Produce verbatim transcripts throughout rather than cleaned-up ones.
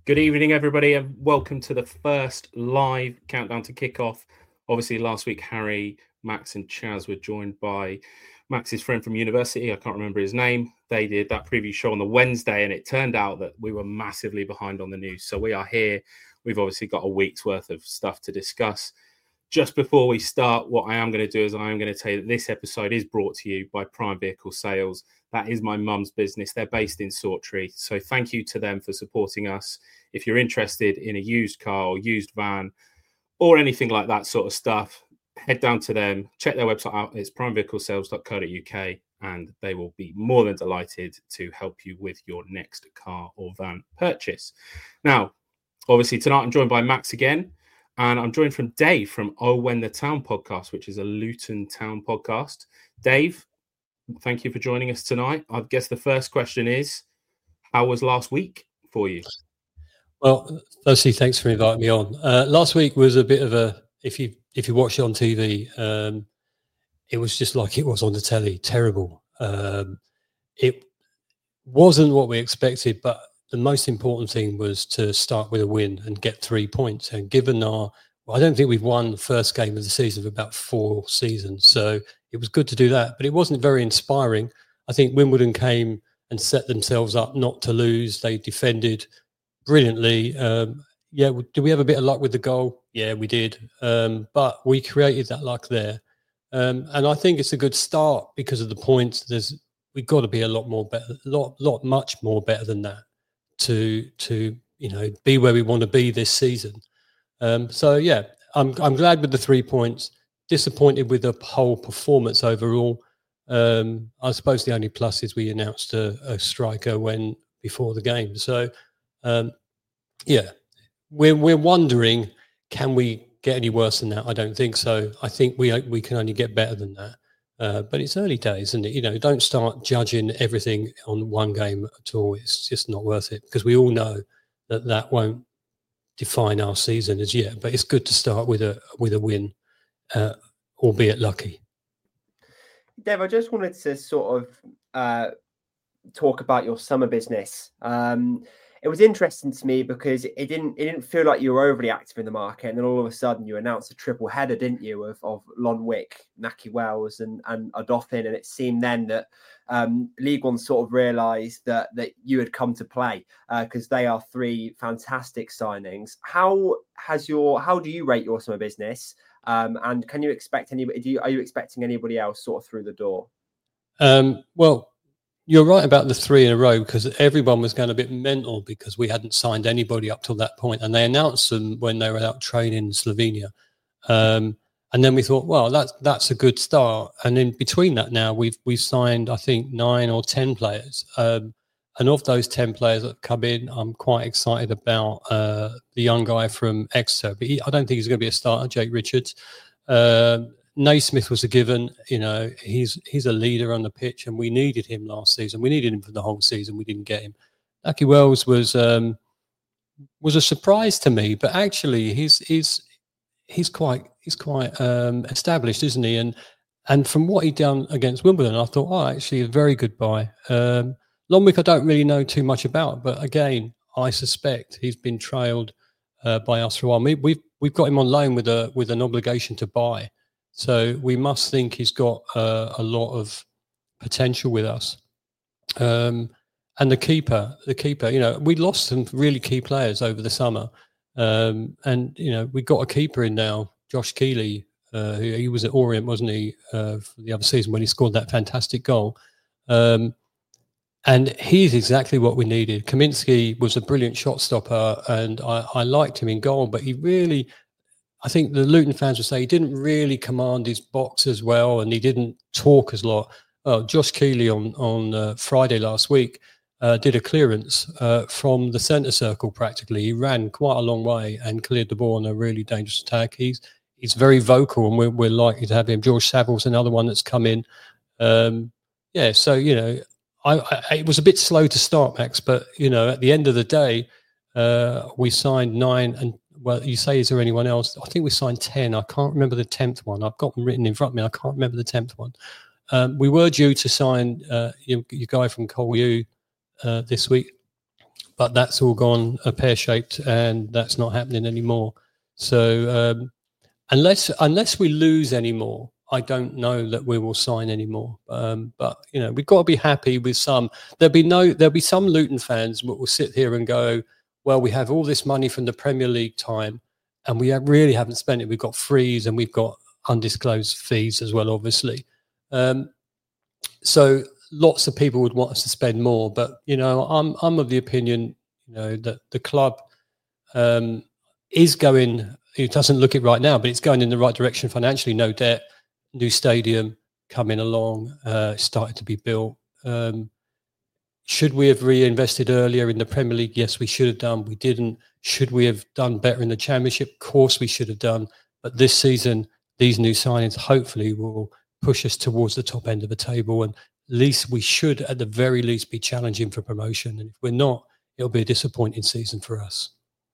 Good evening, everybody, and welcome to the first live countdown to kickoff. Obviously, last week, Harry, Max, and Chaz were joined by Max's friend from university. I can't remember his name. They did that preview show on the Wednesday, and it turned out that we were massively behind on the news. So we are here. We've obviously got a week's worth of stuff to discuss. Just before we start, what I am going to do is I am going to tell you that this episode is brought to you by Prime Vehicle Sales. That is my mum's business. They're based in Sawtry. So thank you to them for supporting us. If you're interested in a used car or used van or anything like that sort of stuff, head down to them, check their website out. It's prime vehicle sales dot co dot uk, and they will be more than delighted to help you with your next car or van purchase. Now, obviously, tonight I'm joined by Max again, and I'm joined from Dave from Oh When the Town podcast, which is a Luton Town podcast. Dave, thank you for joining us tonight. I guess the first question is, how was last week for you? Well, firstly, thanks for inviting me on. Uh, last week was a bit of a, if you if you watch it on T V, um, it was just like it was on the telly, terrible. Um, it wasn't what we expected, but the most important thing was to start with a win and get three points. And given our, well, I don't think we've won the first game of the season for about four seasons, so it was good to do that. But it wasn't very inspiring. I think Wimbledon came and set themselves up not to lose. They defended brilliantly. Um, yeah, did we have a bit of luck with the goal? Yeah, we did. Um, but we created that luck there. Um, and I think it's a good start because of the points. There's we've got to be a lot more better, lot, lot, much more better than that to to you know be where we want to be this season. Um, so yeah, I'm I'm glad with the three points. Disappointed with the whole performance overall. Um, I suppose the only plus is we announced a, a striker when before the game. So. Um, yeah, we're we're wondering, can we get any worse than that? I don't think so. I think we we can only get better than that. Uh, but it's early days, isn't it? You know, don't start judging everything on one game at all. It's just not worth it because we all know that that won't define our season as yet. But it's good to start with a with a win, uh, albeit lucky. Dev, I just wanted to sort of uh, talk about your summer business. Um, It was interesting to me because it didn't it didn't feel like you were overly active in the market, and then all of a sudden you announced a triple header, didn't you, of of Lonwick, Nahki Wells, and and Odoffin, and it seemed then that um, League One sort of realised that that you had come to play because uh, they are three fantastic signings. How has your how do you rate your summer business, um, and can you expect anybody? Do you, are you expecting anybody else sort of through the door? Um, well. You're right about the three in a row because everyone was going a bit mental because we hadn't signed anybody up till that point, and they announced them when they were out training in Slovenia. Um, and then we thought, well, that's that's a good start. And in between that, now we've we've signed, I think, nine or ten players. Um, and of those ten players that have come in, I'm quite excited about uh, the young guy from Exeter. But he, I don't think he's going to be a starter, Jake Richards. Um, Naismith was a given. You know, he's he's a leader on the pitch, and we needed him last season. We needed him for the whole season. We didn't get him. Nahki Wells was um, was a surprise to me, but actually he's he's he's quite he's quite um, established, isn't he? And and from what he done against Wimbledon, I thought, oh, actually, a very good buy. Um, Lonwick, I don't really know too much about, but again, I suspect he's been trailed uh, by us for a while. We, we've we've got him on loan with a with an obligation to buy. So we must think he's got uh, a lot of potential with us. Um, and the keeper, the keeper, you know, we lost some really key players over the summer. Um, and, you know, we got a keeper in now, Josh Keeley, uh, who he was at Orient, wasn't he, uh, for the other season when he scored that fantastic goal. Um, and he's exactly what we needed. Kaminsky was a brilliant shot stopper, and I, I liked him in goal, but he really... I think the Luton fans would say he didn't really command his box as well, and he didn't talk as a lot. Oh, Josh Keeley on on uh, Friday last week uh, did a clearance uh, from the centre circle practically. He ran quite a long way and cleared the ball on a really dangerous attack. He's he's very vocal, and we're, we're likely to have him. George Saville's another one that's come in. Um, yeah, so, you know, I, I, it was a bit slow to start, Max, but, you know, at the end of the day, uh, we signed nine and well, you say, is there anyone else? I think we signed ten. I can't remember the tenth one. I've got them written in front of me. I can't remember the tenth one. Um, we were due to sign uh, your, your guy from Col U uh, this week. but that's all gone a pear-shaped, and that's not happening anymore. So um, unless unless we lose anymore, I don't know that we will sign anymore. Um, but you know, we've got to be happy with some. There'll be no. There'll be some Luton fans that will sit here and go, "Well, we have all this money from the Premier League time, and we really haven't spent it. We've got frees and we've got undisclosed fees as well, obviously." Um, so lots of people would want us to spend more, but you know, I'm I'm of the opinion, you know, that the club um, is going. It doesn't look it right now, but it's going in the right direction financially. No debt, new stadium coming along, uh, started to be built. Um, should we have reinvested earlier in the Premier League? Yes, we should have done. We didn't. Should we have done better in the Championship? Of course, we should have done. But this season, these new signings hopefully will push us towards the top end of the table, and at least we should, at the very least, be challenging for promotion. And if we're not, it'll be a disappointing season for us.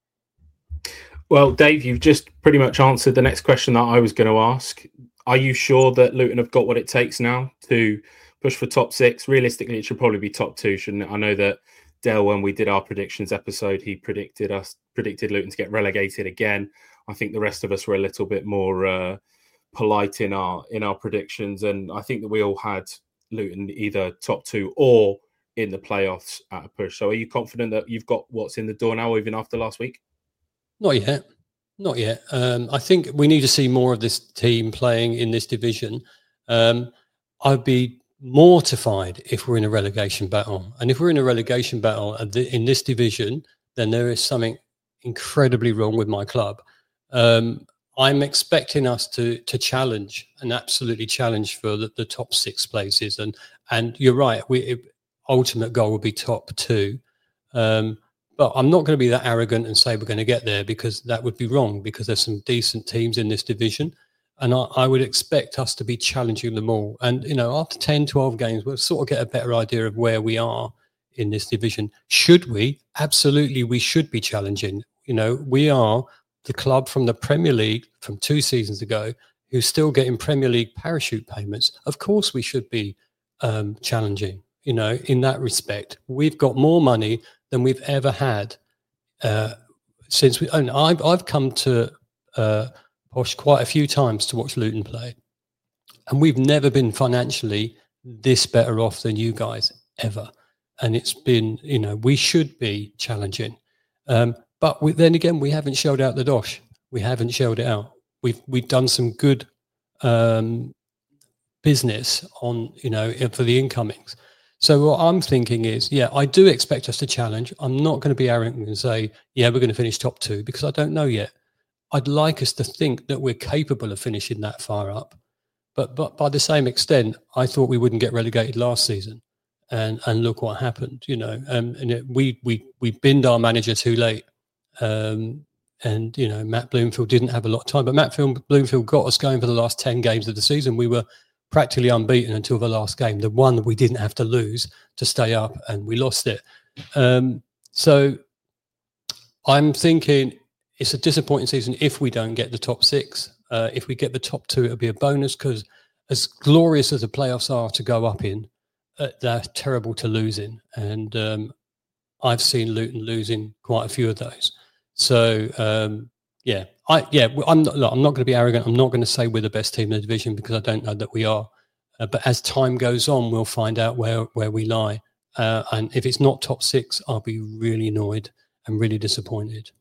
Well, Dave, you've just pretty much answered the next question that I was going to ask. Are you sure that Luton have got what it takes now to push for top six? Realistically, it should probably be top two, shouldn't it? I know that Dale, when we did our predictions episode, he predicted us predicted Luton to get relegated again. I think the rest of us were a little bit more uh, polite in our in our predictions, and I think that we all had Luton either top two or in the playoffs at a push. So, are you confident that you've got what's in the door now, even after last week? Not yet. Not yet. Um, I think we need to see more of this team playing in this division. Um, I'd be mortified if we're in a relegation battle. And if we're in a relegation battle in this division, then there is something incredibly wrong with my club. Um, I'm expecting us to to challenge and absolutely challenge for the, the top six places. And and you're right. We it, ultimate goal would be top two. Um, But I'm not going to be that arrogant and say we're going to get there, because that would be wrong, because there's some decent teams in this division. And I, I would expect us to be challenging them all. And, you know, after ten, twelve games, we'll sort of get a better idea of where we are in this division. Should we? Absolutely, we should be challenging. You know, we are the club from the Premier League from two seasons ago who's still getting Premier League parachute payments. Of course, we should be um, challenging, you know, in that respect. We've got more money than we've ever had uh, since we. And I've I've come to uh, Posh quite a few times to watch Luton play, and we've never been financially this better off than you guys ever. And it's been, you know, we should be challenging, um, but we, then again, we haven't shelled out the dosh. We haven't shelled it out. We've we've done some good um, business on, you know, for the incomings. So what I'm thinking is, yeah, I do expect us to challenge. I'm not going to be arrogant and say, yeah, we're going to finish top two, because I don't know yet. I'd like us to think that we're capable of finishing that far up. But but by the same extent, I thought we wouldn't get relegated last season. And and look what happened, you know. Um, and it, we we we binned our manager too late. Um, and, you know, Matt Bloomfield didn't have a lot of time. But Matt Bloomfield got us going for the last ten games of the season. We were practically unbeaten until the last game, the one that we didn't have to lose to stay up, and we lost it. Um, so I'm thinking it's a disappointing season if we don't get the top six. Uh, if we get the top two, it'll be a bonus, because as glorious as the playoffs are to go up in, uh, they're terrible to lose in. And um, I've seen Luton losing quite a few of those. So, um, yeah, I yeah, I'm not. Look, I'm not going to be arrogant. I'm not going to say we're the best team in the division, because I don't know that we are. Uh, but as time goes on, we'll find out where where we lie. Uh, and if it's not top six, I'll be really annoyed and really disappointed.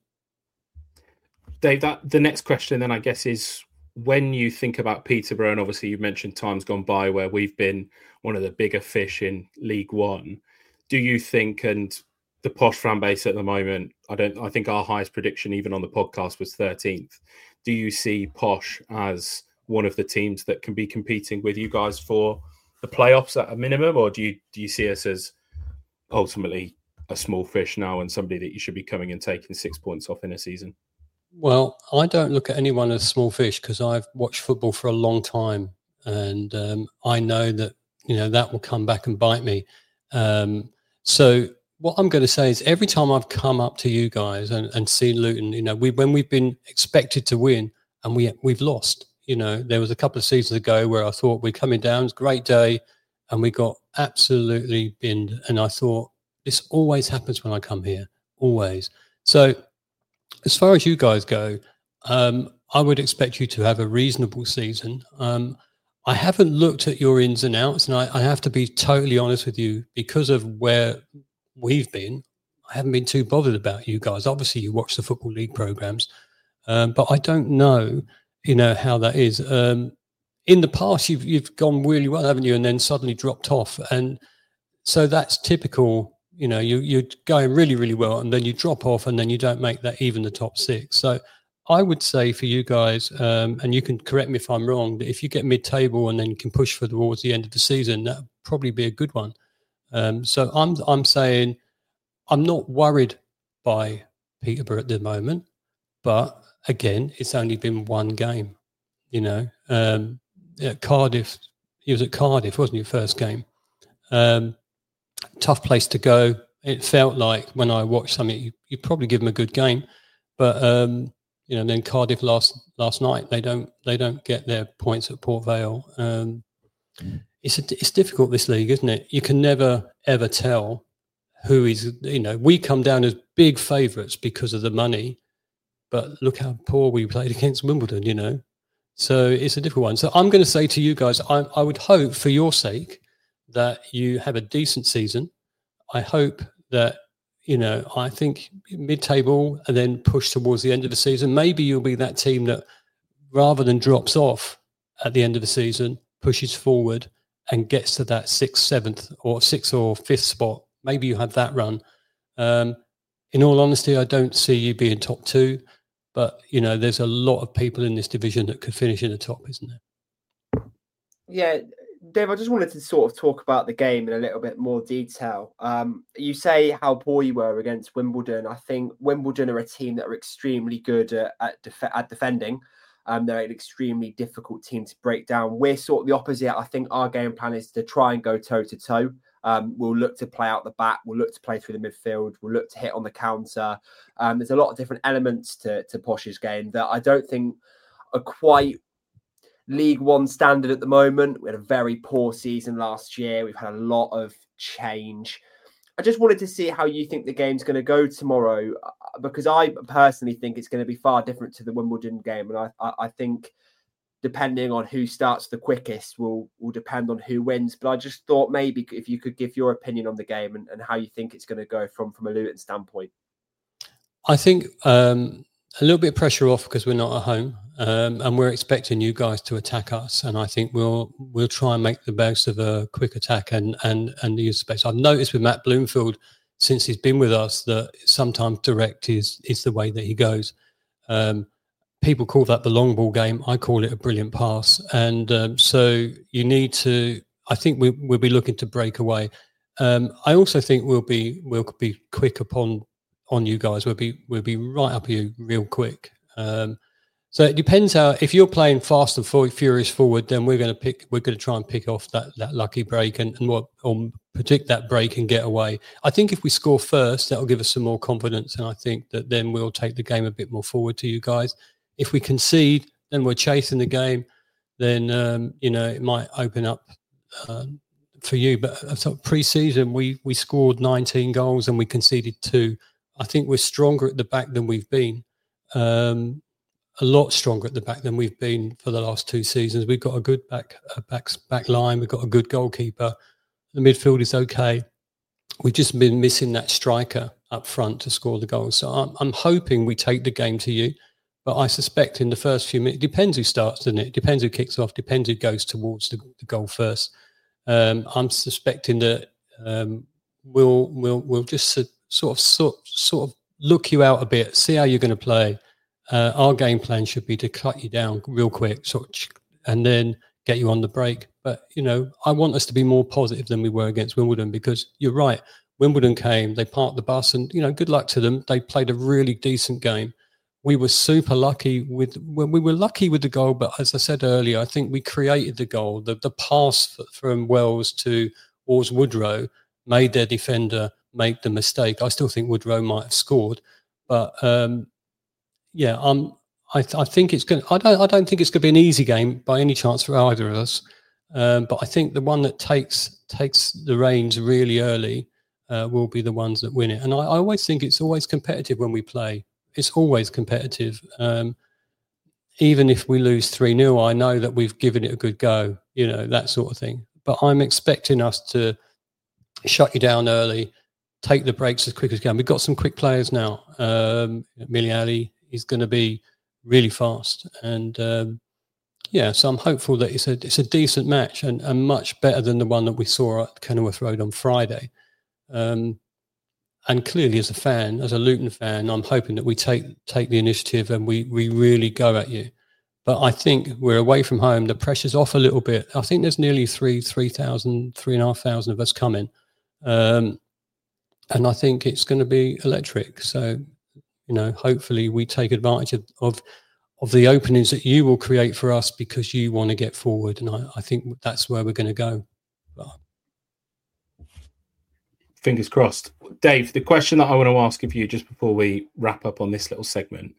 Dave, that the next question then, I guess, is when you think about Peterborough, and obviously you mentioned times gone by where we've been one of the bigger fish in League One. Do you think, and the Posh fan base at the moment, I don't. I think our highest prediction, even on the podcast, was thirteenth. Do you see Posh as one of the teams that can be competing with you guys for the playoffs at a minimum, or do you do you see us as ultimately a small fish now and somebody that you should be coming and taking six points off in a season? Well, I don't look at anyone as small fish, because I've watched football for a long time, and um, I know that, you know, that will come back and bite me. Um, so. What I'm going to say is, every time I've come up to you guys and, and seen Luton, you know, we when we've been expected to win and we we've lost. You know, there was a couple of seasons ago where I thought we're coming down, it's a great day, and we got absolutely binned. And I thought, This always happens when I come here, always. So as far as you guys go, um, I would expect you to have a reasonable season. Um, I haven't looked at your ins and outs, and I, I have to be totally honest with you, because of where we've been, I haven't been too bothered about you guys. Obviously, you watch the Football League programs, um, but I don't know, you know, how that is. Um, in the past, you've you've gone really well, haven't you? And then suddenly dropped off, and so that's typical. You know, you you're going really really well, and then you drop off, and then you don't make that even the top six. So I would say for you guys, um, and you can correct me if I'm wrong, that if you get mid-table and then you can push for towards the end of the season, that would probably be a good one. Um, so I'm I'm saying I'm not worried by Peterborough at the moment, but again, it's only been one game. You know, um, at Cardiff, he was at Cardiff, wasn't he? First game, um, tough place to go. It felt like when I watched something, you, you probably give them a good game, but. Um, You know, then Cardiff last last night, they don't they don't get their points at Port Vale. Um, it's a, it's difficult, this league, isn't it? You can never ever tell who is. You know, we come down as big favourites because of the money, but look how poor we played against Wimbledon. You know, so it's a difficult one. So I'm going to say to you guys, I, I would hope for your sake that you have a decent season. I hope that. You know, I think mid-table and then push towards the end of the season. Maybe you'll be that team that, rather than drops off at the end of the season, pushes forward and gets to that sixth, seventh, or sixth or fifth spot. Maybe you have that run. Um, in all honesty, I don't see you being top two, but you know, there's a lot of people in this division that could finish in the top, isn't there? Yeah. Dave, I just wanted to sort of talk about the game in a little bit more detail. Um, you say how poor you were against Wimbledon. I think Wimbledon are a team that are extremely good at, at, def- at defending. Um, they're an extremely difficult team to break down. We're sort of the opposite. I think our game plan is to try and go toe-to-toe. Um, we'll look to play out the back. We'll look to play through the midfield. We'll look to hit on the counter. Um, there's a lot of different elements to, to Posh's game that I don't think are quite League One standard at the moment. We had a very poor season last year. We've had a lot of change. I just wanted to see how you think the game's going to go tomorrow, because I personally think it's going to be far different to the Wimbledon game. And I, I, I think depending on who starts the quickest will, will depend on who wins. But I just thought maybe if you could give your opinion on the game and, and how you think it's going to go from, from a Luton standpoint. I think um, a little bit of pressure off because we're not at home. Um, and we're expecting you guys to attack us, and I think we'll we'll try and make the most of a quick attack and and and use space. I've noticed with Matt Bloomfield since he's been with us that sometimes direct is is the way that he goes. Um, people call that the long ball game. I call it a brilliant pass, and um, so you need to. I think we we'll be looking to break away. Um, I also think we'll be we'll be quick upon on you guys. We'll be we'll be right up you real quick. Um, So it depends how. If you're playing fast and furious forward, then we're going to pick. We're going to try and pick off that, that lucky break and and what or predict that break and get away. I think if we score first, that'll give us some more confidence, and I think that then we'll take the game a bit more forward to you guys. If we concede, then we're chasing the game. Then um, you know it might open up um, for you. But uh, pre-season, we we scored nineteen goals and we conceded two. I think we're stronger at the back than we've been. Um, a lot stronger at the back than we've been for the last two seasons. We've got a good back a back, back line. We've got a good goalkeeper. The midfield is okay. We've just been missing that striker up front to score the goals. So I'm, I'm hoping we take the game to you. But I suspect in the first few minutes, it depends who starts, doesn't it? It depends who kicks off, depends who goes towards the, the goal first. Um, I'm suspecting that um, we'll, we'll, we'll just sort of, sort, sort of look you out a bit, see how you're going to play. Uh, our game plan should be to cut you down real quick, sort of, and then get you on the break. But, you know, I want us to be more positive than we were against Wimbledon, because you're right. Wimbledon came, they parked the bus, and, you know, good luck to them. They played a really decent game. We were super lucky with, well, we were lucky with the goal, but as I said earlier, I think we created the goal. The, the pass from Wells to towards Woodrow made their defender make the mistake. I still think Woodrow might have scored, but, um, yeah, um, I, th- I think it's going. I don't. I don't think it's going to be an easy game by any chance for either of us. Um, but I think the one that takes takes the reins really early uh, will be the ones that win it. And I, I always think it's always competitive when we play. It's always competitive. Um, even if we lose three nil, I know that we've given it a good go, you know, that sort of thing. But I'm expecting us to shut you down early, take the breaks as quick as we can. We've got some quick players now. Um, Miliali is going to be really fast. And um, yeah, so I'm hopeful that it's a it's a decent match and, and much better than the one that we saw at Kenilworth Road on Friday. Um, and clearly, as a fan, as a Luton fan, I'm hoping that we take take the initiative and we we really go at you. But I think we're away from home. The pressure's off a little bit. I think there's nearly three, three thousand, three and a half thousand of us coming, um, and I think it's going to be electric. So, you know, hopefully we take advantage of, of of the openings that you will create for us because you want to get forward. And I, I think that's where we're going to go. But... Fingers crossed. Dave, the question that I want to ask of you just before we wrap up on this little segment,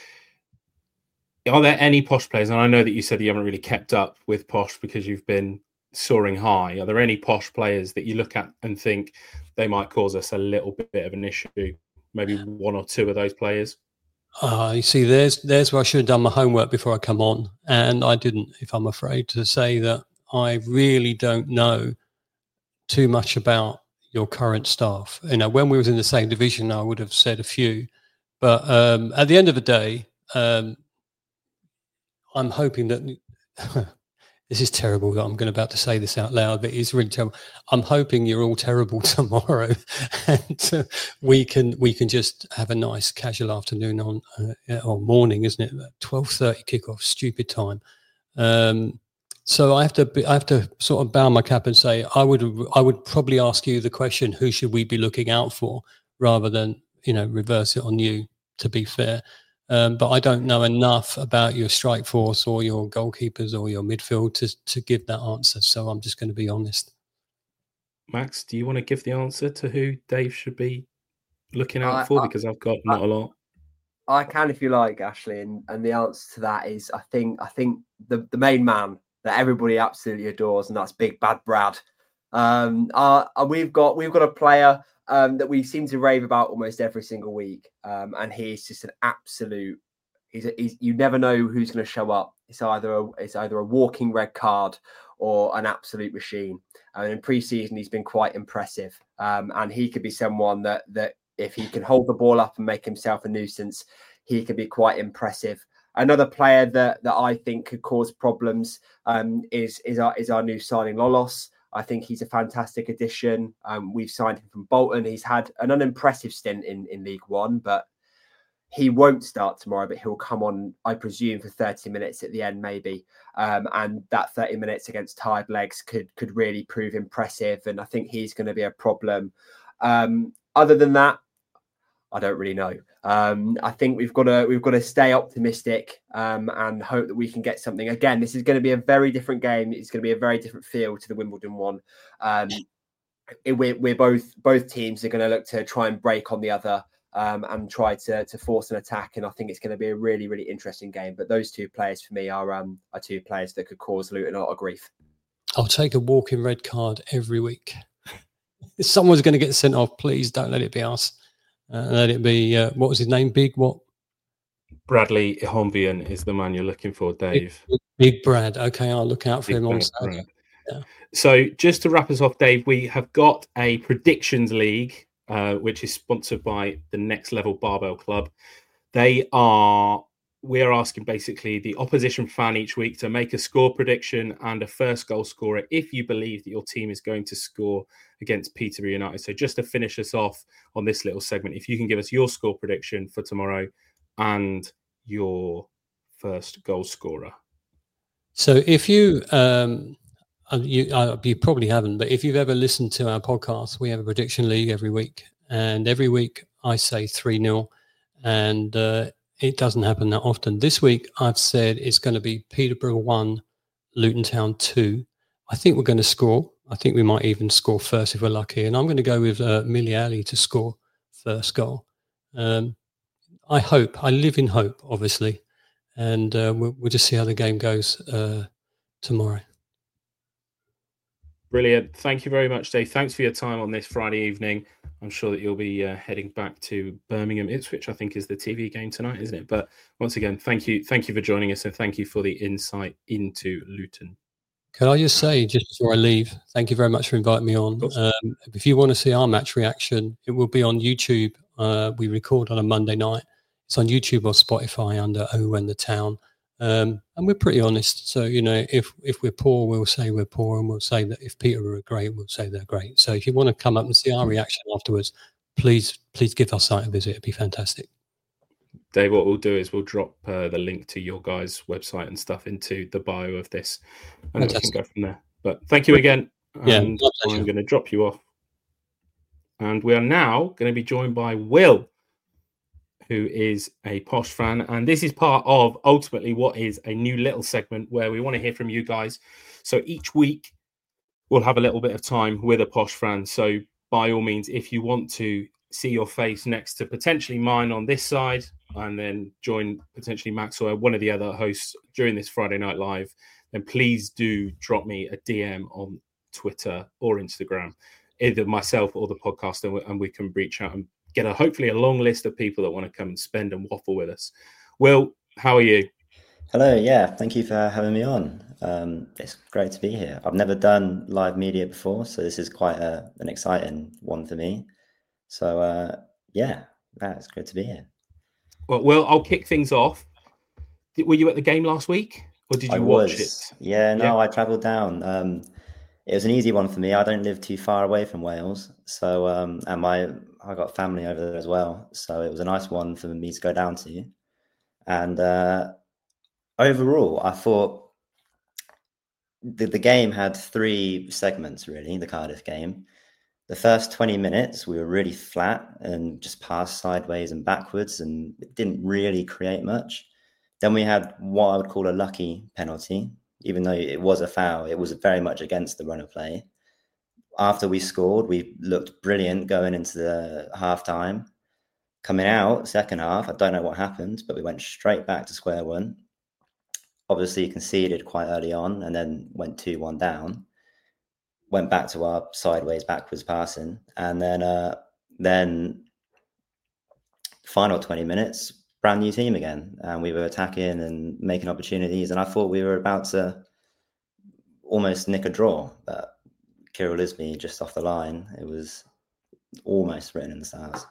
are there any Posh players, and I know that you said you haven't really kept up with Posh because you've been soaring high, are there any Posh players that you look at and think they might cause us a little bit of an issue? Maybe one or two of those players? Uh, you see, there's there's where I should have done my homework before I come on, and I didn't, if I'm afraid to say that I really don't know too much about your current staff. You know, when we was in the same division, I would have said a few, but um, at the end of the day, um, I'm hoping that this is terrible that I'm going to about to say this out loud, but it's really terrible. I'm hoping you're all terrible tomorrow, and uh, we can we can just have a nice casual afternoon on uh, or morning, isn't it? twelve thirty kickoff, stupid time. Um, so I have to be, I have to sort of bow my cap and say I would I would probably ask you the question: who should we be looking out for, rather than you know reverse it on you. To be fair. Um, but I don't know enough about your strike force or your goalkeepers or your midfield to to give that answer. So I'm just going to be honest. Max, do you want to give the answer to who Dave should be looking out I, for? I, because I've got not I, a lot. I can, if you like, Ashley. And, and the answer to that is, I think, I think the, the main man that everybody absolutely adores, and that's Big Bad Brad. Um, uh, we've got we've got a player um, that we seem to rave about almost every single week, um, and he's just an absolute. He's, a, he's you never know who's going to show up. It's either a, it's either a walking red card or an absolute machine. And in pre-season, he's been quite impressive, um, and he could be someone that that if he can hold the ball up and make himself a nuisance, he could be quite impressive. Another player that that I think could cause problems um, is is our is our new signing Lolos. I think he's a fantastic addition. Um, we've signed him from Bolton. He's had an unimpressive stint in, in League One, but he won't start tomorrow, but he'll come on, I presume, for thirty minutes at the end, maybe. Um, and that thirty minutes against tired legs could could really prove impressive. And I think he's going to be a problem. Um, other than that, I don't really know. Um, I think we've got to we've got to stay optimistic um, and hope that we can get something. Again, this is going to be a very different game. It's going to be a very different feel to the Wimbledon one. Um, it, we're, we're both both teams are going to look to try and break on the other um, and try to to force an attack. And I think it's going to be a really really interesting game. But those two players for me are um, are two players that could cause Luton a lot of grief. I'll take a walking red card every week. If someone's going to get sent off, please don't let it be us. Uh, let it be, uh, what was his name? Big what? Bradley Ihombian is the man you're looking for, Dave. Big, Big Brad. Okay, I'll look out for Big him on Brad, Saturday. Yeah. So just to wrap us off, Dave, we have got a predictions league, uh, which is sponsored by the Next Level Barbell Club. They are, we are asking basically the opposition fan each week to make a score prediction and a first goal scorer if you believe that your team is going to score against Peterborough United. So just to finish us off on this little segment, if you can give us your score prediction for tomorrow and your first goal scorer. So if you, um, you, uh, you probably haven't, but if you've ever listened to our podcast, we have a prediction league every week. And every week I say three nil, and uh, it doesn't happen that often. This week I've said it's going to be Peterborough one, Luton Town two. I think we're going to score. I think we might even score first if we're lucky. And I'm going to go with uh, Miliali to score first goal. Um, I hope. I live in hope, obviously. And uh, we'll, we'll just see how the game goes uh, tomorrow. Brilliant. Thank you very much, Dave. Thanks for your time on this Friday evening. I'm sure that you'll be uh, heading back to Birmingham Ipswich, I think is the T V game tonight, isn't it? But once again, thank you. Thank you for joining us, and thank you for the insight into Luton. Can I just say, just before I leave, thank you very much for inviting me on. Um, if you want to see our match reaction, it will be on YouTube. Uh, we record on a Monday night. It's on YouTube or Spotify under Oh When the Town. Um, and we're pretty honest. So, you know, if if we're poor, we'll say we're poor, and we'll say that if Peterborough are great, we'll say they're great. So if you want to come up and see our reaction afterwards, please, please give our site a visit. It'd be fantastic. Dave, what we'll do is we'll drop uh, the link to your guys' website and stuff into the bio of this, and then we can go from there. But thank you again. Yeah, and I'm going to drop you off. And we are now going to be joined by Will, who is a Posh fan. And this is part of ultimately what is a new little segment where we want to hear from you guys. So each week we'll have a little bit of time with a Posh fan. So by all means, if you want to see your face next to potentially mine on this side and then join potentially Max or one of the other hosts during this Friday Night Live, then please do drop me a D M on Twitter or Instagram, either myself or the podcast, and we, and we can reach out and get a hopefully a long list of people that want to come and spend and waffle with us. Will, how are you? Hello, yeah, thank you for having me on. Um, it's great to be here. I've never done live media before, so this is quite a, an exciting one for me. So, uh, yeah, that's great to be here. Well, Will, I'll kick things off. Were you at the game last week, or did you I watch was. it? Yeah, no, Yeah. I travelled down. Um, it was an easy one for me. I don't live too far away from Wales, so um, and my I got family over there as well, so it was a nice one for me to go down to. And uh, overall, I thought the, the game had three segments, really, the Cardiff game. The first twenty minutes, we were really flat and just passed sideways and backwards, and it didn't really create much. Then we had what I would call a lucky penalty. Even though it was a foul, it was very much against the run of play. After we scored, we looked brilliant going into the half-time. Coming out, second half, I don't know what happened, but we went straight back to square one. Obviously conceded quite early on and then went two one down. Went back to our sideways, backwards passing. And then, uh, then final twenty minutes, brand new team again. And we were attacking and making opportunities. And I thought we were about to almost nick a draw. But Kirill Ismi just off the line. It was almost written in the stars.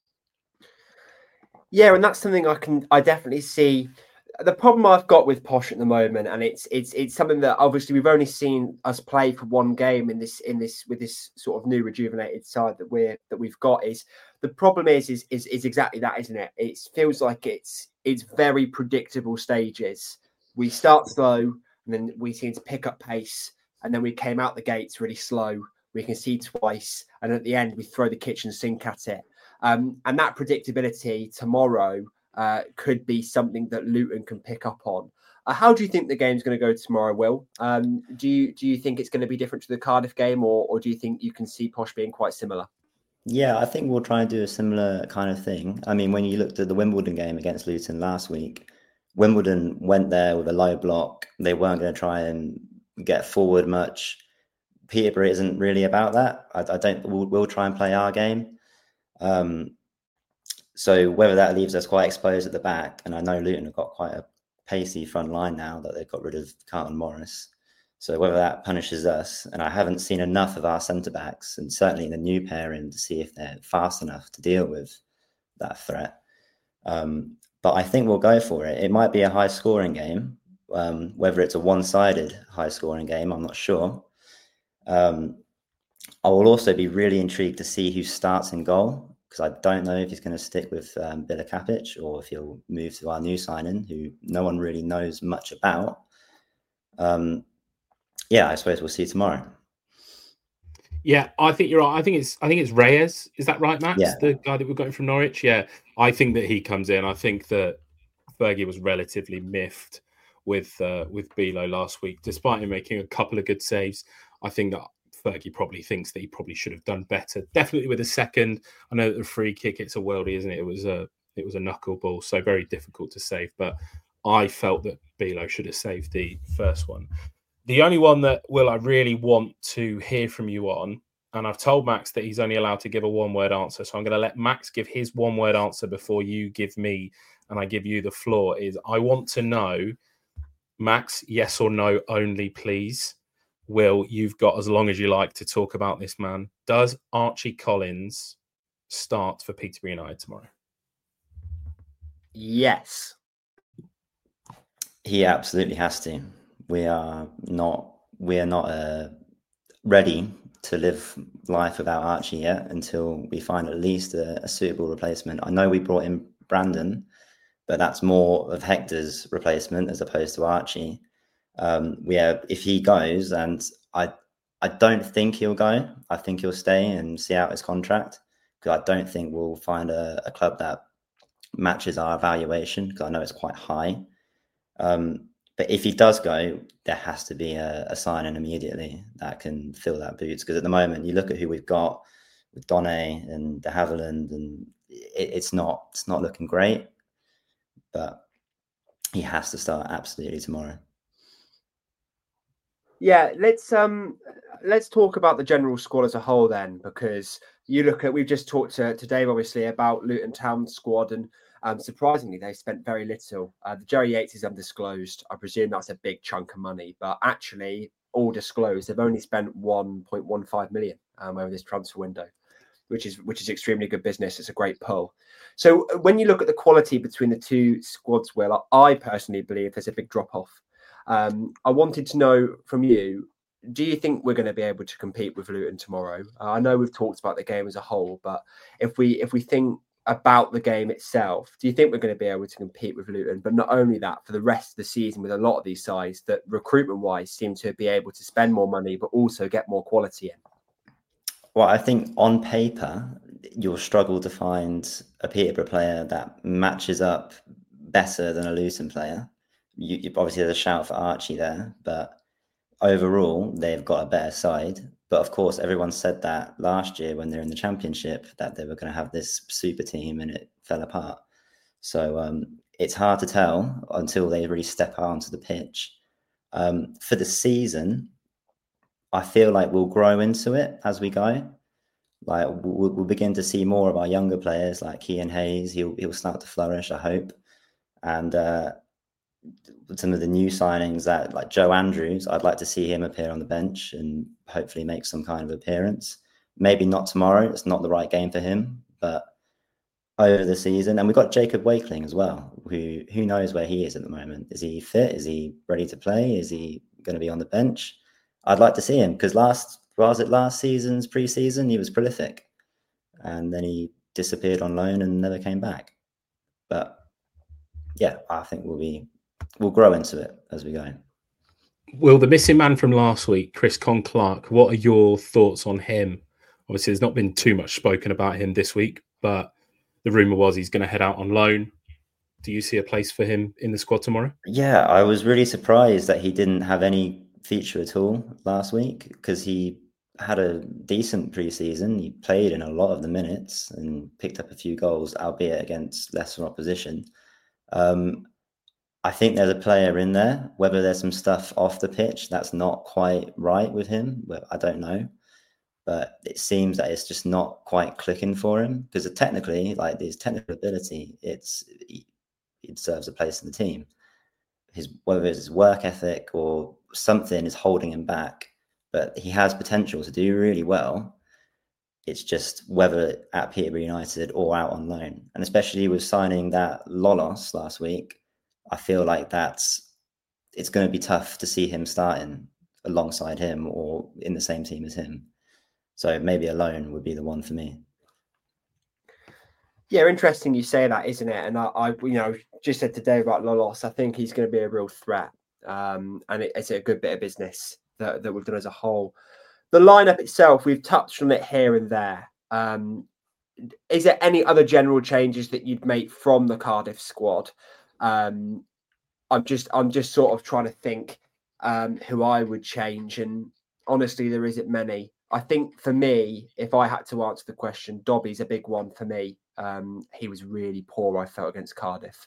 Yeah, and that's something I can I definitely see. The problem I've got with Posh at the moment, and it's it's it's something that obviously we've only seen us play for one game in this in this with this sort of new rejuvenated side that we're that we've got, is the problem is is is, is exactly that, isn't it? It feels like it's it's very predictable stages. We start slow and then we seem to pick up pace, and then we came out the gates really slow. We can see twice, and at the end we throw the kitchen sink at it. Um, and that predictability tomorrow uh, could be something that Luton can pick up on. Uh, how do you think the game's going to go tomorrow, Will? Um, do you do you think it's going to be different to the Cardiff game, or, or do you think you can see Posh being quite similar? Yeah, I think we'll try and do a similar kind of thing. I mean, when you looked at the Wimbledon game against Luton last week, Wimbledon went there with a low block. They weren't going to try and get forward much. Peterborough isn't really about that. I, I don't. We'll, we'll try and play our game. Um, so whether that leaves us quite exposed at the back, and I know Luton have got quite a pacey front line now that they've got rid of Carlton Morris. So whether that punishes us, and I haven't seen enough of our centre backs, and certainly the new pairing, to see if they're fast enough to deal with that threat. Um, but I think we'll go for it. It might be a high scoring game. Um, whether it's a one-sided high scoring game, I'm not sure. Um, I will also be really intrigued to see who starts in goal, because I don't know if he's going to stick with um, Bila Kapic or if he'll move to our new signing, who no one really knows much about. Um, yeah, I suppose we'll see tomorrow. Yeah, I think you're right. I think it's I think it's Reyes. Is that right, Max? Yeah. The guy that we've got from Norwich. Yeah, I think that he comes in. I think that Fergie was relatively miffed with uh, with Bilo last week, despite him making a couple of good saves. I think that Fergie probably thinks that he probably should have done better. Definitely with a second. I know that the free kick, it's a worldie, isn't it? It was a it was a knuckleball, so very difficult to save. But I felt that Bilo should have saved the first one. The only one that, Will, I really want to hear from you on, and I've told Max that he's only allowed to give a one-word answer, so I'm going to let Max give his one-word answer before you give me, and I give you the floor, is I want to know, Max, yes or no only, please. Will, you've got as long as you like to talk about this man. Does Archie Collins start for Peterborough United tomorrow? Yes. He absolutely has to. We are not we are not uh, ready to live life without Archie yet until we find at least a, a suitable replacement. I know we brought in Brandon, but that's more of Hector's replacement as opposed to Archie. Um, we have, if he goes, and I I don't think he'll go. I think he'll stay and see out his contract, because I don't think we'll find a, a club that matches our evaluation, because I know it's quite high. Um, but if he does go, there has to be a, a signing immediately that can fill that boots. Because at the moment, you look at who we've got with Donne and de Havilland, and it, it's not it's not looking great. But he has to start absolutely tomorrow. Yeah, let's um let's talk about the general squad as a whole then, because you look at we've just talked to, to Dave obviously about Luton Town squad, and um surprisingly they spent very little. Uh, the Jerry Yates is undisclosed. I presume that's a big chunk of money, but actually all disclosed, they've only spent one point one five million um, over this transfer window, which is which is extremely good business. It's a great pull. So when you look at the quality between the two squads, Will, I personally believe there's a big drop off. Um, I wanted to know from you, do you think we're going to be able to compete with Luton tomorrow? Uh, I know we've talked about the game as a whole, but if we if we think about the game itself, do you think we're going to be able to compete with Luton? But not only that, for the rest of the season, with a lot of these sides that recruitment-wise seem to be able to spend more money, but also get more quality in? Well, I think on paper, you'll struggle to find a Peterborough player that matches up better than a Luton player. You, you obviously there's a shout for Archie there, but overall they've got a better side. But of course, everyone said that last year when they're in the Championship, that they were going to have this super team, and it fell apart. So um, it's hard to tell until they really step out onto the pitch. Um, for the season, I feel like we'll grow into it as we go. Like we'll, we'll begin to see more of our younger players, like Kean Hayes. He'll he'll start to flourish, I hope. And uh, some of the new signings, that like Joe Andrews, I'd like to see him appear on the bench and hopefully make some kind of appearance. Maybe not tomorrow; it's not the right game for him, but over the season. And we've got Jacob Wakeling as well, who who knows where he is at the moment. Is he fit? Is he ready to play? Is he going to be on the bench? I'd like to see him, because last was it last season's pre-season, he was prolific, and then he disappeared on loan and never came back. But yeah, I think we'll be we'll grow into it as we go. Well, the missing man from last week, Chris Con-Clark, what are your thoughts on him? Obviously, there's not been too much spoken about him this week, but the rumour was he's going to head out on loan. Do you see a place for him in the squad tomorrow? Yeah, I was really surprised that he didn't have any feature at all last week, because he had a decent pre-season. He played in a lot of the minutes and picked up a few goals, albeit against lesser opposition. Um, I think there's a player in there. Whether there's some stuff off the pitch that's not quite right with him, well, I don't know. But it seems that it's just not quite clicking for him, because technically, like his technical ability, it's it serves a place in the team. His whether it's his work ethic or something is holding him back, but he has potential to do really well. It's just whether at Peterborough United or out on loan. And especially with signing that Lolos last week, I feel like that's it's going to be tough to see him starting alongside him or in the same team as him. So maybe a loan would be the one for me. Yeah, interesting you say that, isn't it? And I, I you know, just said today about Lolos, I think he's going to be a real threat. Um, and it, it's a good bit of business that, that we've done as a whole. The lineup itself, we've touched on it here and there. Um, is there any other general changes that you'd make from the Cardiff squad? Um, I'm just, I'm just sort of trying to think um, who I would change, and honestly, there isn't many. I think for me, if I had to answer the question, Dobby's a big one for me. Um, he was really poor, I felt, against Cardiff.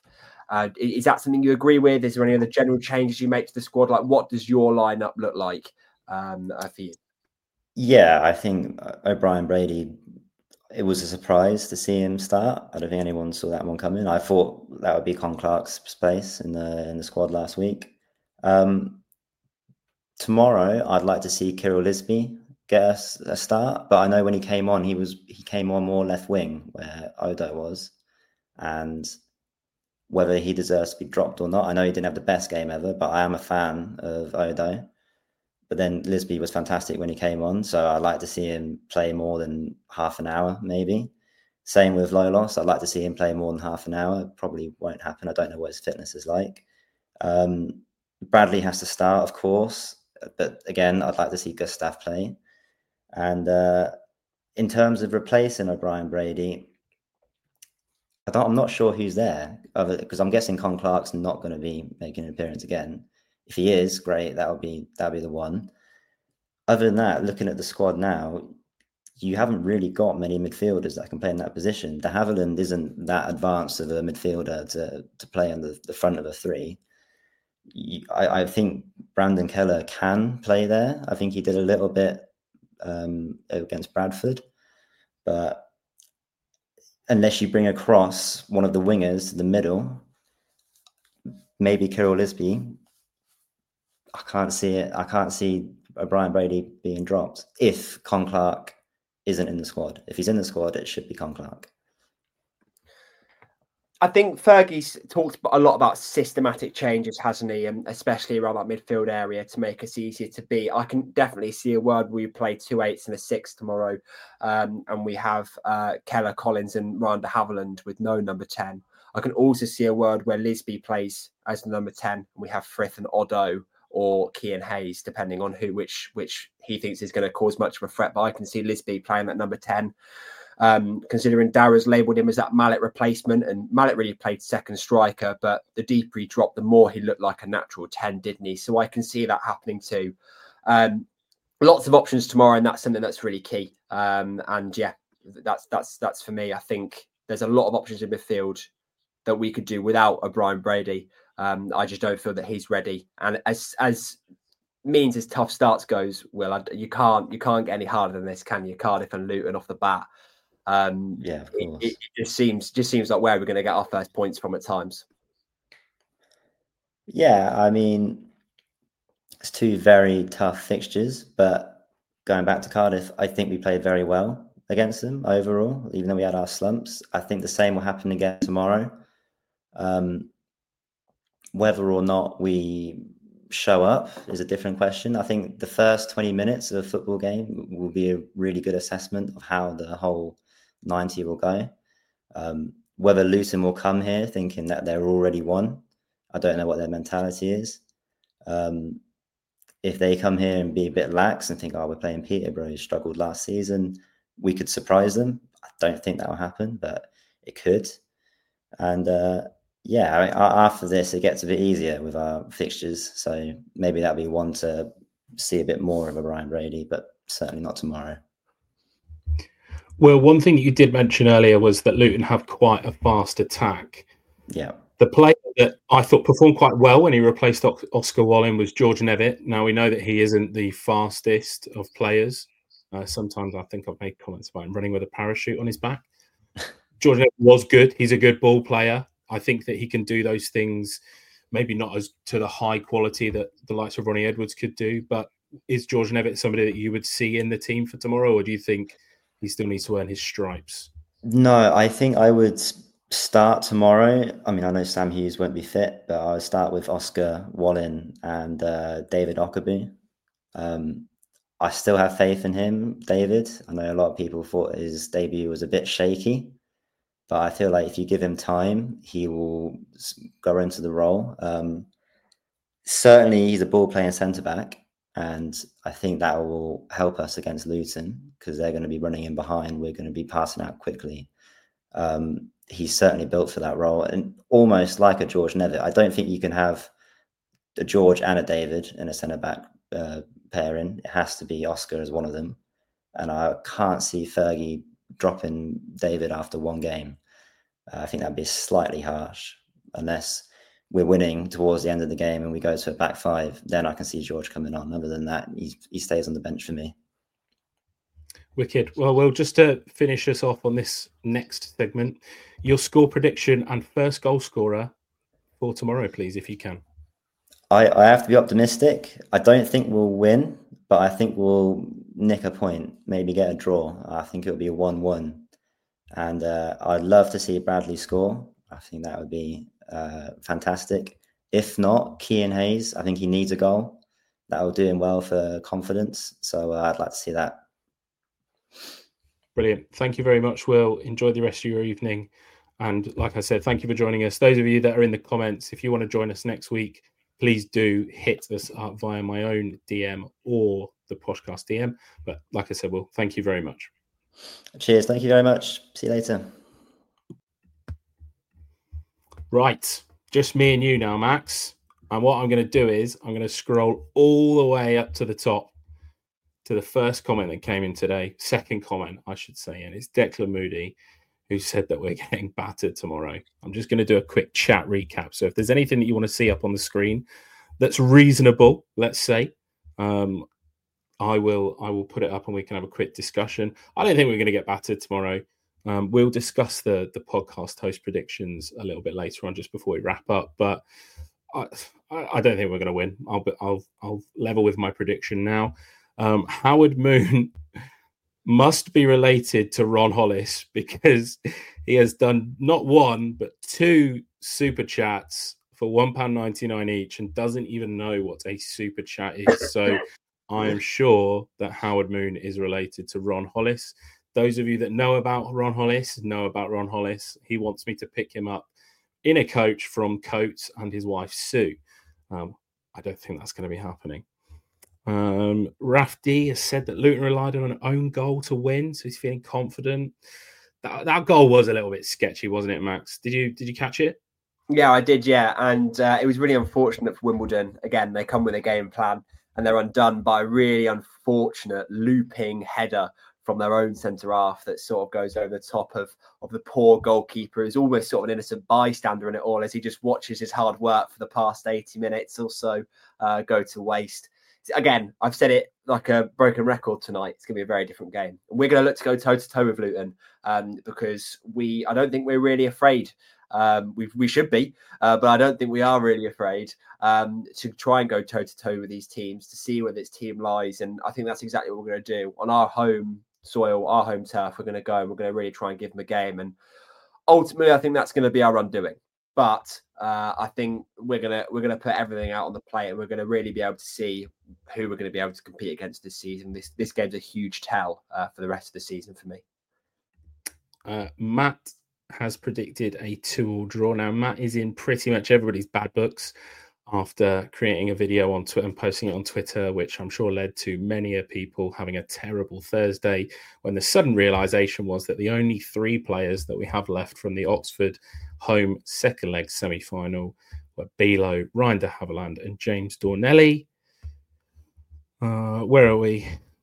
Uh, is that something you agree with? Is there any other general changes you make to the squad? Like, what does your lineup look like um, uh, for you? Yeah, I think O'Brien Brady, it was a surprise to see him start. I don't think anyone saw that one coming. I thought that would be Con Clark's space in the in the squad last week. Um, tomorrow, I'd like to see Kirill Lisby get us a start, but I know when he came on, he was he came on more left wing where Odo was, and whether he deserves to be dropped or not, I know he didn't have the best game ever, but I am a fan of Odo. But then Lisby was fantastic when he came on, so I'd like to see him play more than half an hour, maybe. Same with Lolos. I'd like to see him play more than half an hour. Probably won't happen. I don't know what his fitness is like. Um, Bradley has to start, of course, but again, I'd like to see Gustav play. And uh, in terms of replacing O'Brien Brady, I don't, I'm not sure who's there, because I'm guessing Con Clark's not going to be making an appearance again. If he is, great. That would be that would be the one. Other than that, looking at the squad now, you haven't really got many midfielders that can play in that position. De Havilland isn't that advanced of a midfielder to to play on the, the front of a three. You, I, I think Brandon Keller can play there. I think he did a little bit um, against Bradford, but unless you bring across one of the wingers to the middle, maybe Kirill Lisby, I can't see it. I can't see O'Brien Brady being dropped if Con Clark isn't in the squad. If he's in the squad, it should be Con Clark. I think Fergie's talked a lot about systematic changes, hasn't he? And especially around that midfield area to make us easier to beat. I can definitely see a world where we play two eights and a six tomorrow, um, and we have uh, Keller, Collins, and Ryan de Havilland with no number ten. I can also see a world where Lisby plays as the number ten, and we have Frith and Odo or Kean Hayes, depending on who which which he thinks is going to cause much of a threat. But I can see Lisby playing that number ten. Um, considering Dara's labelled him as that Mallet replacement, and Mallet really played second striker, but the deeper he dropped, the more he looked like a natural ten, didn't he? So I can see that happening too. Um, lots of options tomorrow, and that's something that's really key. Um, and yeah, that's that's that's for me. I think there's a lot of options in midfield that we could do without O'Brien Brady. Um, I just don't feel that he's ready. And as as means as tough starts goes, Will, I, you can't you can't get any harder than this, can you? Cardiff and Luton off the bat. Um, yeah, of course. It, it just seems just seems like where we're going to get our first points from at times. Yeah, I mean, it's two very tough fixtures, but going back to Cardiff, I think we played very well against them overall, even though we had our slumps. I think the same will happen again tomorrow. Um, whether or not we show up is a different question. I think the first twenty minutes of a football game will be a really good assessment of how the whole ninety will go. Um, whether Luton will come here thinking that they're already won, I don't know what their mentality is. Um, if they come here and be a bit lax and think, oh, we're playing Peterborough, who struggled last season, we could surprise them. I don't think that will happen, but it could. And uh, yeah, I mean, after this, it gets a bit easier with our fixtures. So maybe that'll be one to see a bit more of O'Brien Brady, but certainly not tomorrow. Well, one thing you did mention earlier was that Luton have quite a fast attack. Yeah. The player that I thought performed quite well when he replaced Oscar Wallen was George Nevitt. Now, we know that he isn't the fastest of players. Uh, sometimes I think I've made comments about him running with a parachute on his back. George Nevitt was good. He's a good ball player. I think that he can do those things, maybe not as to the high quality that the likes of Ronnie Edwards could do, but is George Nevitt somebody that you would see in the team for tomorrow, or do you think he still needs to earn his stripes? No, I think I would start tomorrow. I mean, I know Sam Hughes won't be fit, but I would start with Oscar Wallen and uh, David Okabu. Um, I still have faith in him, David. I know a lot of people thought his debut was a bit shaky, but I feel like if you give him time, he will go into the role. Um, certainly, he's a ball-playing centre-back, and I think that will help us against Luton because they're going to be running in behind. We're going to be passing out quickly. Um, he's certainly built for that role, and almost like a George Nevitt. I don't think you can have a George and a David in a centre-back uh, pairing. It has to be Oscar as one of them, and I can't see Fergie dropping David after one game. Uh, I think that'd be slightly harsh. unless we're winning towards the end of the game and we go to a back five, then I can see George coming on. Other than that, he, he stays on the bench for me. Wicked. Well, well, just to finish us off on this next segment, your score prediction and first goal scorer for tomorrow, please, if you can. I, I have to be optimistic. I don't think we'll win, but I think we'll nick a point, maybe get a draw. I think it'll be a one one. And uh, I'd love to see Bradley score. I think that would be uh, fantastic. If not, Kean Hayes, I think he needs a goal. That will do him well for confidence. So uh, I'd like to see that. Brilliant. Thank you very much, Will. Enjoy the rest of your evening. And like I said, thank you for joining us. Those of you that are in the comments, if you want to join us next week, please do hit us up via my own D M or the Poshcast D M. But like I said, Will, thank you very much. Cheers. Thank you very much. See you later. Right. Just me and you now, Max. And what I'm going to do is I'm going to scroll all the way up to the top to the first comment that came in today. Second comment, I should say. And it's Declan Moody, who said that we're getting battered tomorrow. I'm just going to do a quick chat recap. So if there's anything that you want to see up on the screen that's reasonable, let's say, um, I will I will put it up and we can have a quick discussion. I don't think we're going to get battered tomorrow. Um, we'll discuss the the podcast host predictions a little bit later on, just before we wrap up. But I, I don't think we're going to win. I'll I'll I'll level with my prediction now. Um, Howard Moon must be related to Ron Hollis because he has done not one but two super chats for one pound ninety-nine each and doesn't even know what a super chat is. So I am sure that Howard Moon is related to Ron Hollis. Those of you that know about Ron Hollis know about Ron Hollis. He wants me to pick him up in a coach from Coates and his wife Sue. Um, I don't think that's going to be happening. Um, Raf D has said that Luton relied on an own goal to win, so he's feeling confident. That, that goal was a little bit sketchy, wasn't it, Max? Did you did you catch it? Yeah, I did. Yeah, and uh, it was really unfortunate for Wimbledon. Again, they come with a game plan and they're undone by a really unfortunate looping header from their own centre half that sort of goes over the top of, of the poor goalkeeper, who's almost sort of an innocent bystander in it all as he just watches his hard work for the past eighty minutes or so uh, go to waste. Again, I've said it like a broken record tonight. It's going to be a very different game. We're going to look to go toe-to-toe with Luton um, because we, I don't think we're really afraid. Um, we we should be, uh, but I don't think we are really afraid um, to try and go toe-to-toe with these teams to see where this team lies. And I think that's exactly what we're going to do. On our home soil, our home turf, we're going to go and we're going to really try and give them a game. And ultimately, I think that's going to be our undoing. But uh, I think we're gonna we're gonna put everything out on the plate, and we're gonna really be able to see who we're going to be able to compete against this season. This this game's a huge tell uh, for the rest of the season for me. Uh, Matt has predicted a two-all draw. Now, Matt is in pretty much everybody's bad books after creating a video on Twitter and posting it on Twitter, which I'm sure led to many a people having a terrible Thursday when the sudden realization was that the only three players that we have left from the Oxford home second leg semi-final were Bilo, Ryan de Havilland and James Dornelli. Uh, where are we?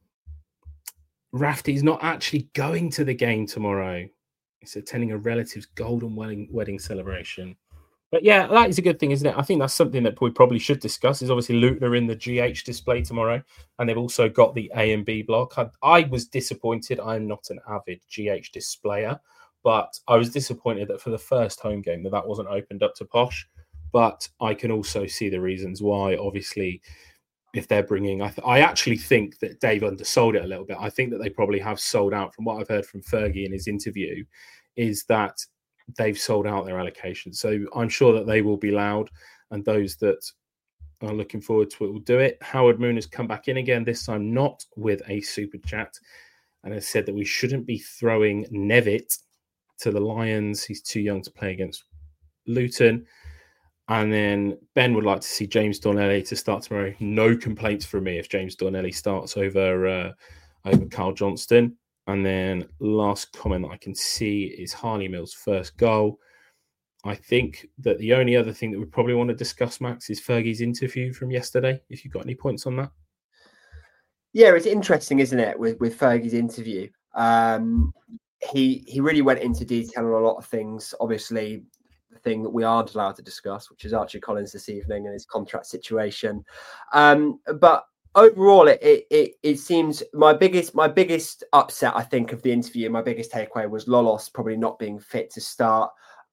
Rafty's not actually going to the game tomorrow. He's attending a relative's golden wedding, wedding celebration. But yeah, that is a good thing, isn't it? I think that's something that we probably should discuss. Is obviously Luton are in the G H display tomorrow, and they've also got the A and B block. I, I was disappointed. I'm not an avid G H displayer, but I was disappointed that for the first home game that that wasn't opened up to Posh. But I can also see the reasons why. Obviously, if they're bringing, I, th- I actually think that Dave undersold it a little bit. I think that they probably have sold out. From what I've heard from Fergie in his interview, is that they've sold out their allocation. So I'm sure that they will be loud, and those that are looking forward to it will do it. Howard Moon has come back in again, this time not with a super chat, and has said that we shouldn't be throwing Nevitt to the Lions. He's too young to play against Luton. And then Ben would like to see James Dornelli to start tomorrow. No complaints from me if James Dornelli starts over uh, over Carl Johnston. And then last comment that I can see is Harley Mills' first goal. I think that the only other thing that we probably want to discuss, Max, is Fergie's interview from yesterday. If you've got any points on that. Yeah, it's interesting, isn't it, with, with Fergie's interview? Um, he he really went into detail on a lot of things. Obviously, the thing that we aren't allowed to discuss, which is Archie Collins this evening and his contract situation. Um, but overall, it, it it it seems my biggest my biggest upset, I think, of the interview, my biggest takeaway was Lolos probably not being fit to start.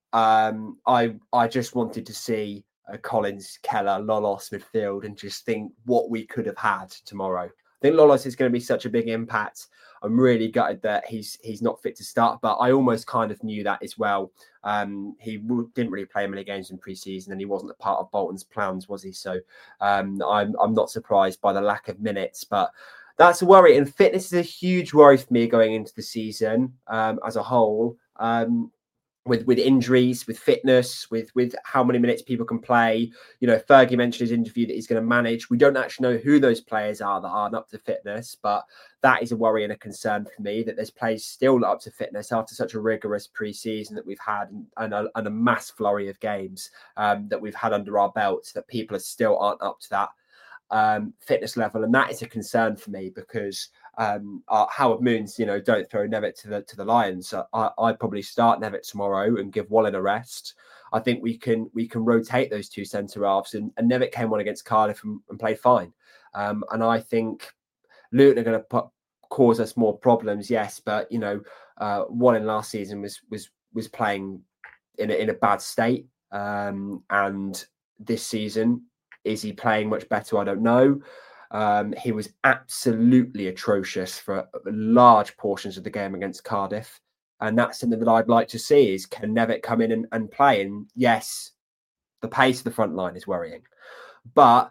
Um, I I just wanted to see a Collins, Keller, Lolos midfield and just think what we could have had tomorrow. I think Lolos is going to be such a big impact. I'm really gutted that he's he's not fit to start, but I almost kind of knew that as well. Um, he w- didn't really play many games in pre-season, and he wasn't a part of Bolton's plans, was he? So um, I'm I'm not surprised by the lack of minutes, but that's a worry. And fitness is a huge worry for me going into the season um, as a whole. Um, with with injuries, with fitness, with with how many minutes people can play. You know, Fergie mentioned his interview that he's going to manage. We don't actually know who those players are that aren't up to fitness, but that is a worry and a concern for me that there's players still not up to fitness after such a rigorous pre-season that we've had and, and, a, and a mass flurry of games um, that we've had under our belts, that people are still aren't up to that um, fitness level. And that is a concern for me because um uh, Howard Moons, you know, don't throw Nevitt to the to the Lions. So I, I'd probably start Nevitt tomorrow and give Wallen a rest. I think we can we can rotate those two centre halves, and, and Nevitt came on against Cardiff and, and played fine. Um, and I think Luton are going to put, cause us more problems, yes, but you know, uh, Wallen last season was was was playing in a, in a bad state, um, and this season is he playing much better? I don't know. Um, he was absolutely atrocious for large portions of the game against Cardiff. And that's something that I'd like to see is can Nevitt come in and, and play? And yes, the pace of the front line is worrying. But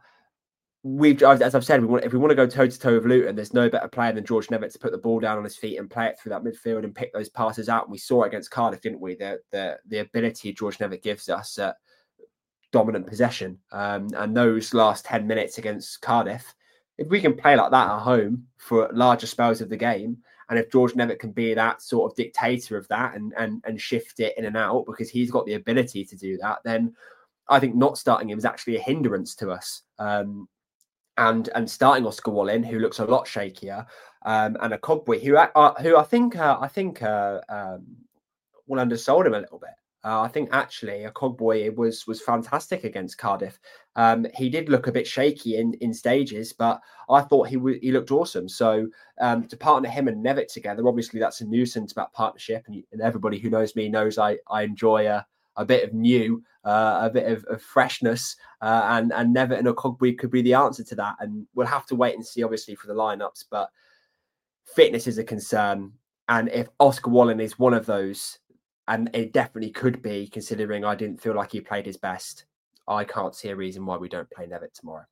we've, as I've said, we want, if we want to go toe-to-toe with Luton, there's no better player than George Nevitt to put the ball down on his feet and play it through that midfield and pick those passes out. And we saw it against Cardiff, didn't we? The the, the ability George Nevitt gives us at dominant possession. Um, and those last ten minutes against Cardiff, if we can play like that at home for larger spells of the game, and if George Nevitt can be that sort of dictator of that and and and shift it in and out because he's got the ability to do that, then I think not starting him is actually a hindrance to us. Um, and and starting Oscar Wallen, who looks a lot shakier, um, and a Cogboy, who uh, who I think uh, I think uh, um, will undersold him a little bit. Uh, I think actually a Cogboy was was fantastic against Cardiff. Um, he did look a bit shaky in, in stages, but I thought he w- he looked awesome. So um, to partner him and Nevitt together, obviously that's a nuisance about partnership, and, and everybody who knows me knows I I enjoy a, a bit of new, uh, a bit of, of freshness, uh, and and Nevitt and a Cogboy could be the answer to that. And we'll have to wait and see, obviously, for the lineups. But fitness is a concern, and if Oscar Wallen is one of those. And it definitely could be, considering I didn't feel like he played his best. I can't see a reason why we don't play Nevitt tomorrow.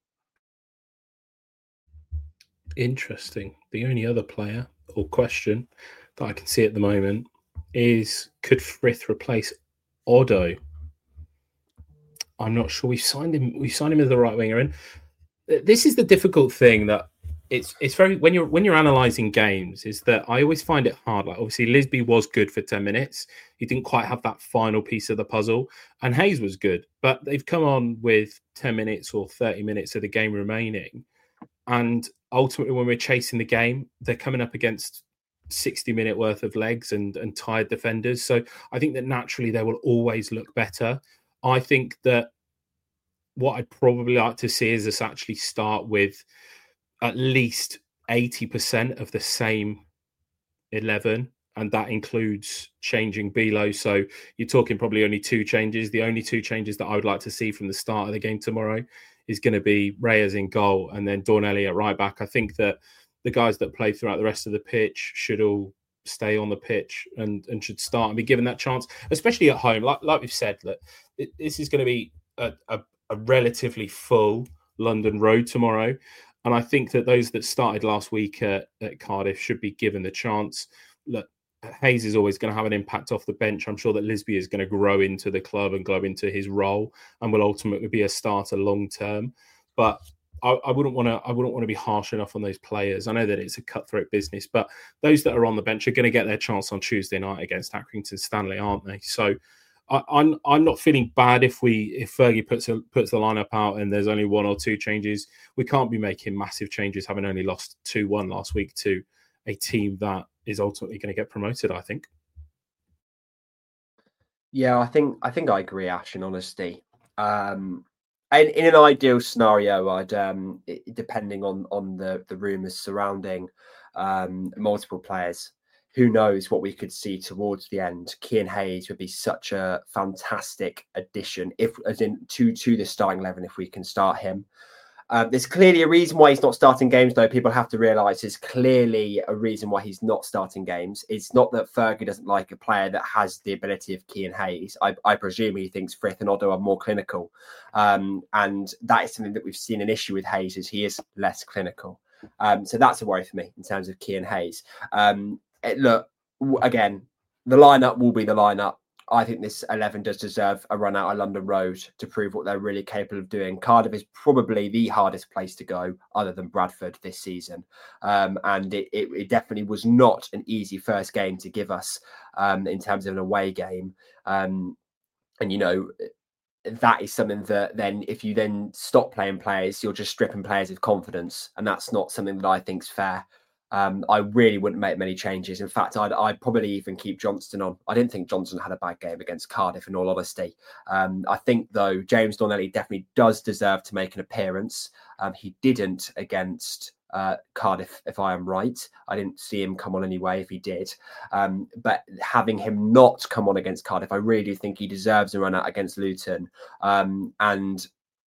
Interesting. The only other player or question that I can see at the moment is, could Frith replace Odo? I'm not sure. We've signed him. We signed him as the right winger, and this is the difficult thing that it's it's very when you're when you're analysing games is that I always find it hard. Like obviously Lisby was good for ten minutes. He didn't quite have that final piece of the puzzle, and Hayes was good, but they've come on with ten minutes or thirty minutes of the game remaining, and ultimately when we're chasing the game, they're coming up against sixty minute worth of legs and and tired defenders. So I think that naturally they will always look better. I think that what I'd probably like to see is us actually start with at least eighty percent of the same eleven, and that includes changing Bilo. So you're talking probably only two changes. The only two changes that I would like to see from the start of the game tomorrow is going to be Reyes in goal and then Dawn Elliott right back. I think that the guys that play throughout the rest of the pitch should all stay on the pitch and, and should start and be given that chance, especially at home. Like, like we've said, that this is going to be a, a, a relatively full London road tomorrow. And I think that those that started last week at, at Cardiff should be given the chance. Look, Hayes is always going to have an impact off the bench. I'm sure that Lisby is going to grow into the club and grow into his role and will ultimately be a starter long term. But I, I wouldn't want to. I wouldn't want to be harsh enough on those players. I know that it's a cutthroat business, but those that are on the bench are going to get their chance on Tuesday night against Accrington Stanley, aren't they? So I, I'm I'm not feeling bad if we if Fergie puts a, puts the lineup out and there's only one or two changes. We can't be making massive changes, having only lost two one last week to a team that is ultimately going to get promoted, I think. Yeah, I think I think I agree, Ash, in honesty. Um, and in an ideal scenario, I'd um, it, depending on on the the rumours surrounding um, multiple players, who knows what we could see towards the end. Cian Hayes would be such a fantastic addition, if as in to to the starting eleven, if we can start him. Um, there's clearly a reason why he's not starting games, though. People have to realise there's clearly a reason why he's not starting games. It's not that Fergie doesn't like a player that has the ability of Cian Hayes. I, I presume he thinks Frith and Oddo are more clinical. Um, and that is something that we've seen an issue with Hayes, is he is less clinical. Um, so that's a worry for me in terms of Cian Hayes. Um, it, look, again, the lineup will be the lineup. I think this eleven does deserve a run out of London Road to prove what they're really capable of doing. Cardiff is probably the hardest place to go other than Bradford this season. Um, and it, it, it definitely was not an easy first game to give us um, in terms of an away game. Um, and, you know, that is something that then if you then stop playing players, you're just stripping players of confidence. And that's not something that I think is fair. Um, I really wouldn't make many changes. In fact, I'd, I'd probably even keep Johnston on. I didn't think Johnston had a bad game against Cardiff, in all honesty. Um, I think, though, James Donnelly definitely does deserve to make an appearance. Um, he didn't against uh, Cardiff, if I am right. I didn't see him come on anyway if he did. Um, but having him not come on against Cardiff, I really do think he deserves a run out against Luton. Um, and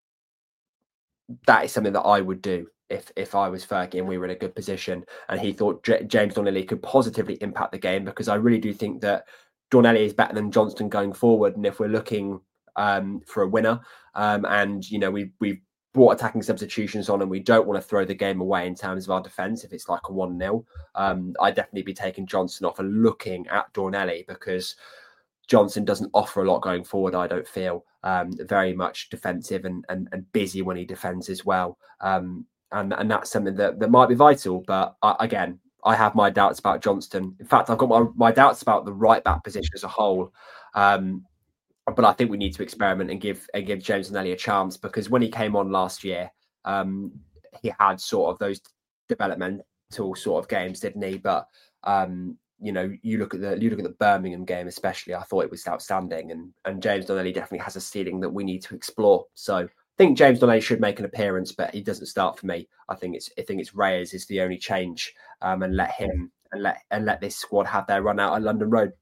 that is something that I would do. If if I was Fergie and we were in a good position, and he thought J- James Donnelly could positively impact the game, because I really do think that Donnelly is better than Johnston going forward. And if we're looking um, for a winner, um, and you know we we've brought attacking substitutions on, and we don't want to throw the game away in terms of our defence, if it's like a one nil, um, I'd definitely be taking Johnston off and looking at Donnelly, because Johnson doesn't offer a lot going forward, I don't feel. Um, very much defensive and, and and busy when he defends as well. Um, And, and that's something that, that might be vital. But I, again, I have my doubts about Johnston. In fact, I've got my, my doubts about the right back position as a whole. Um, but I think we need to experiment and give and give James Donnelly a chance, because when he came on last year, um, he had sort of those developmental sort of games, didn't he? But um, you know, you look at the you look at the Birmingham game especially. I thought it was outstanding, and and James Donnelly definitely has a ceiling that we need to explore. So I think James Donnelly should make an appearance, but he doesn't start for me. I think it's I think it's Reyes is the only change, um, and let him and let and let this squad have their run out at London Road.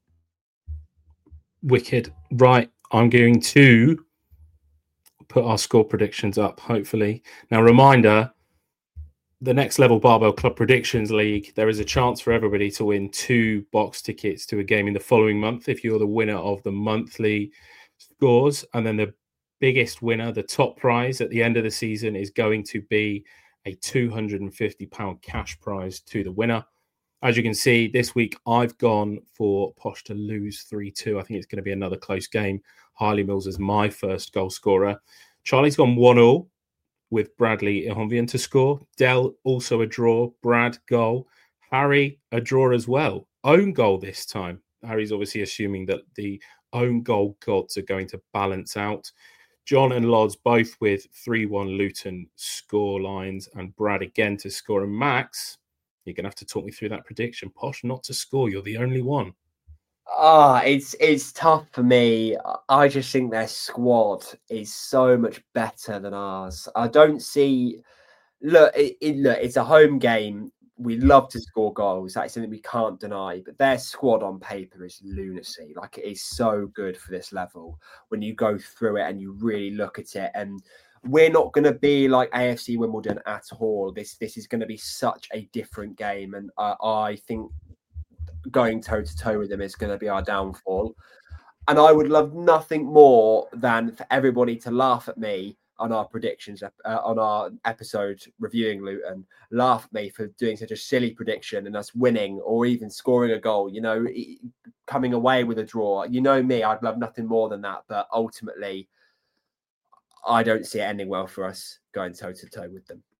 Wicked. Right, I'm going to put our score predictions up, hopefully. Now, reminder, the Next Level Barbell Club Predictions League, there is a chance for everybody to win two box tickets to a game in the following month if you're the winner of the monthly scores. And then the biggest winner, the top prize at the end of the season, is going to be a two hundred fifty pounds cash prize to the winner. As you can see, this week I've gone for Posh to lose three two. I think it's going to be another close game. Harley Mills is my first goal scorer. Charlie's gone one all with Bradley Ihonvian to score. Dell also a draw. Brad goal. Harry a draw as well. Own goal this time. Harry's obviously assuming that the own goal gods are going to balance out. John and Lods both with three one Luton score lines, and Brad again to score. And Max, you're going to have to talk me through that prediction. Posh not to score. You're the only one. Ah, oh, it's it's tough for me. I just think their squad is so much better than ours. I don't see. Look, it, it, look, it's a home game. We love to score goals. That's something we can't deny. But their squad on paper is lunacy. Like, it is so good for this level when you go through it and you really look at it. And we're not going to be like A F C Wimbledon at all. This this is going to be such a different game. And uh, I think going toe to toe with them is going to be our downfall. And I would love nothing more than for everybody to laugh at me on our predictions, uh, on our episode reviewing Luton, laugh at me for doing such a silly prediction and us winning or even scoring a goal, you know, coming away with a draw. You know me, I'd love nothing more than that. But ultimately, I don't see it ending well for us going toe to toe with them.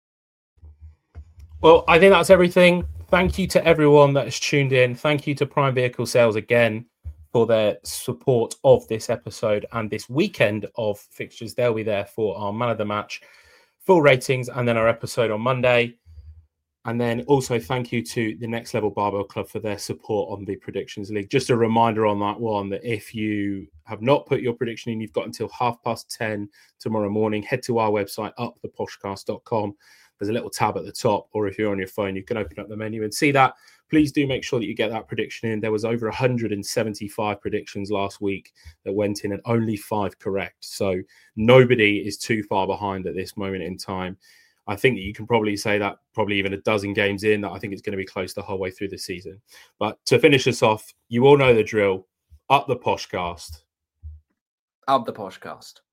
Well, I think that's everything. Thank you to everyone that has tuned in. Thank you to Prime Vehicle Sales again for their support of this episode and this weekend of fixtures. They'll be there for our Man of the Match, full ratings, and then our episode on Monday. And then also thank you to the Next Level Barbell Club for their support on the Predictions League. Just a reminder on that one that if you have not put your prediction in, you've got until half past ten tomorrow morning. Head to our website, up the poshcast dot com. There's a little tab at the top, or if you're on your phone, you can open up the menu and see that. Please do make sure that you get that prediction in. There was over one hundred seventy-five predictions last week that went in and only five correct. So nobody is too far behind at this moment in time. I think that you can probably say that probably even a dozen games in, that I think it's going to be close the whole way through the season. But to finish us off, you all know the drill. Up the Poshcast. Up the Poshcast.